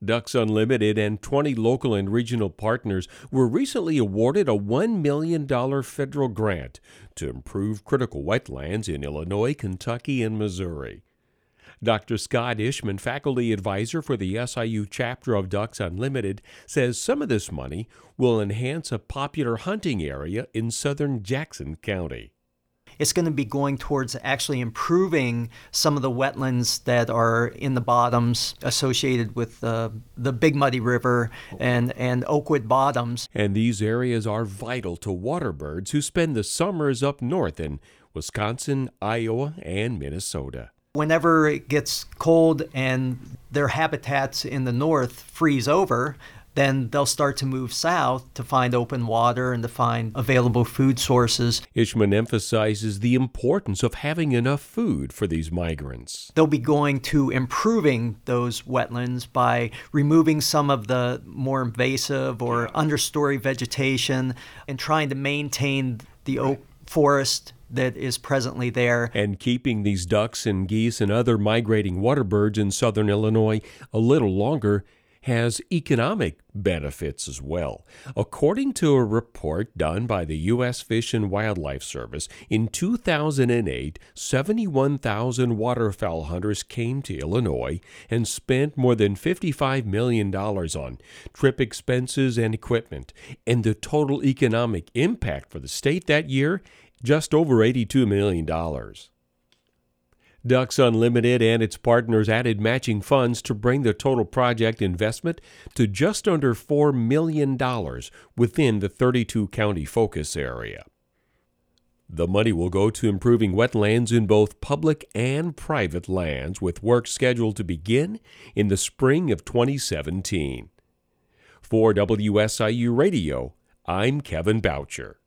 Ducks Unlimited and 20 local and regional partners were recently awarded a $1 million federal grant to improve critical wetlands in Illinois, Kentucky, and Missouri. Dr. Scott Ishman, faculty advisor for the SIU chapter of Ducks Unlimited, says some of this money will enhance a popular hunting area in southern Jackson County. It's going to be going towards actually improving some of the wetlands that are in the bottoms associated with the Big Muddy River and Oakwood Bottoms. And these areas are vital to waterbirds who spend the summers up north in Wisconsin, Iowa, and Minnesota. Whenever it gets cold and their habitats in the north freeze over, then they'll start to move south to find open water and to find available food sources. Ishman emphasizes the importance of having enough food for these migrants. They'll be going to improving those wetlands by removing some of the more invasive or understory vegetation and trying to maintain the oak forest that is presently there. And keeping these ducks and geese and other migrating waterbirds in southern Illinois a little longer has economic benefits as well. According to a report done by the U.S. Fish and Wildlife Service, in 2008, 71,000 waterfowl hunters came to Illinois and spent more than $55 million on trip expenses and equipment. And the total economic impact for the state that year, just over $82 million. Ducks Unlimited and its partners added matching funds to bring the total project investment to just under $4 million within the 32-county focus area. The money will go to improving wetlands in both public and private lands, with work scheduled to begin in the spring of 2017. For WSIU Radio, I'm Kevin Boucher.